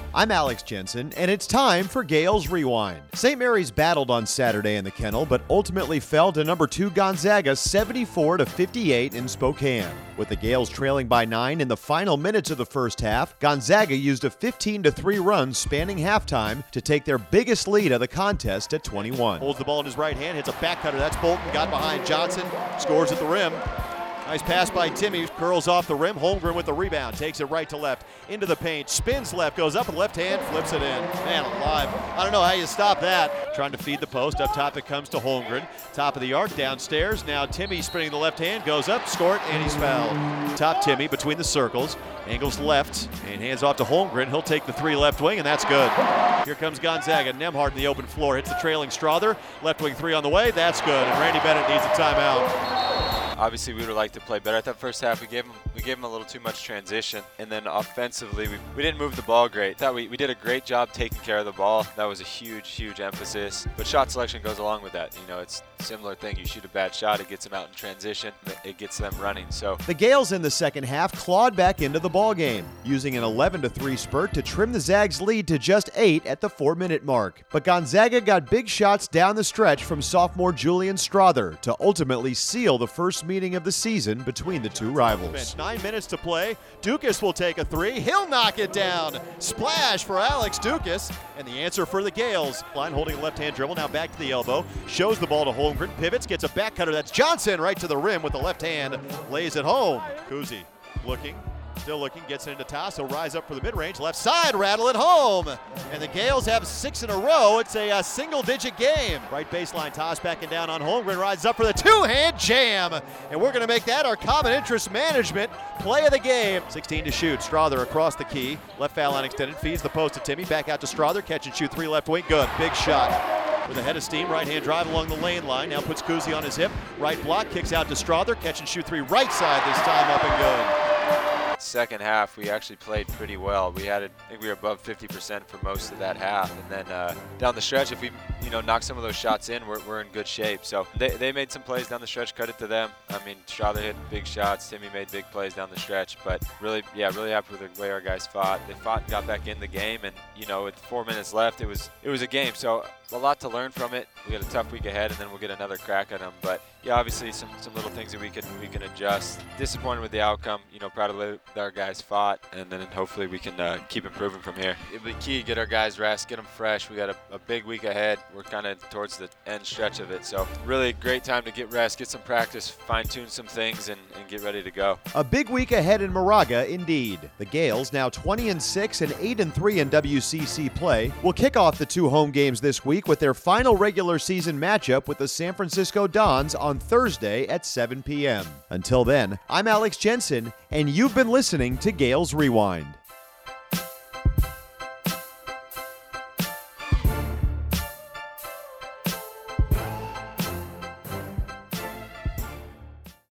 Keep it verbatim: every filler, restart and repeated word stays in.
I'm Alex Jensen, and it's time for Gales Rewind. Saint Mary's battled on Saturday in the Kennel, but ultimately fell to number two Gonzaga seventy-four to fifty-eight in Spokane. With the Gales trailing by nine in the final minutes of the first half, Gonzaga used a fifteen to three run spanning halftime to take their biggest lead of the contest at twenty-one. Holds the ball in his right hand, hits a back cutter. That's Bolton, got behind Johnson, scores at the rim. Nice pass by Timmy, curls off the rim. Holmgren with the rebound, takes it right to left, into the paint, spins left, goes up with left hand, flips it in. Man alive, I don't know how you stop that. Trying to feed the post, up top it comes to Holmgren. Top of the arc, downstairs, now Timmy spinning the left hand, goes up, scored, and he's fouled. Top Timmy between the circles, angles left, and hands off to Holmgren. He'll take the three left wing, and that's good. Here comes Gonzaga, Nembhard in the open floor, hits the trailing Strother, left wing three on the way, that's good, and Randy Bennett needs a timeout. Obviously, we would like to play better. At that first half, we gave them we gave them a little too much transition, and then offensively, we, we didn't move the ball great. Thought we, we did a great job taking care of the ball. That was a huge, huge emphasis. But shot selection goes along with that. You know, it's a similar thing. You shoot a bad shot, it gets them out in transition, it gets them running. So the Gales in the second half clawed back into the ball game, using an eleven to three spurt to trim the Zags' lead to just eight at the four-minute mark. But Gonzaga got big shots down the stretch from sophomore Julian Strother to ultimately seal the first meeting of the season between the two rivals. Nine minutes to play. Dukas will take a three. He'll knock it down. Splash for Alex Dukas. And the answer for the Gales. Line holding a left-hand dribble. Now back to the elbow. Shows the ball to Holmgren. Pivots. Gets a back cutter. That's Johnson right to the rim with the left hand. Lays it home. Kuzi looking. Still looking, gets it into toss. He'll rise up for the mid-range. Left side, rattle it home. And the Gales have six in a row. It's a, a single-digit game. Right baseline toss backing down on Holmgren. Rises up for the two-hand jam. And we're going to make that our common interest management play of the game. sixteen to shoot. Strother across the key. Left foul line extended. Feeds the post to Timmy. Back out to Strother. Catch and shoot three left wing. Good. Big shot. With a head of steam, right-hand drive along the lane line. Now puts Kuzi on his hip. Right block. Kicks out to Strother. Catch and shoot three right side this time. Up and good. Second half, we actually played pretty well. We had, a, I think we were above fifty percent for most of that half. And then uh, down the stretch, if we, you know, knock some of those shots in, we're, we're in good shape. So they, they made some plays down the stretch. Credit to them. I mean, Strother hit big shots. Timmy made big plays down the stretch. But really, yeah, really happy with the way our guys fought. They fought and got back in the game. And, you know, with four minutes left, it was it was a game. So a lot to learn from it. We got a tough week ahead, and then we'll get another crack at them. But yeah, obviously some, some little things that we can we can adjust. Disappointed with the outcome. You know, proud of the way our guys fought, and then hopefully we can uh, keep improving from here. It'll be key, get our guys rest, get them fresh. We got a, a big week ahead. We're kind of towards the end stretch of it, so really great time to get rest, get some practice, fine-tune some things, and, and get ready to go. A big week ahead in Moraga, indeed. The Gales, now twenty and six and eight and three in W C C play, will kick off the two home games this week with their final regular season matchup with the San Francisco Dons on Thursday at seven p.m. Until then, I'm Alex Jensen, and you've been listening to Gales Rewind.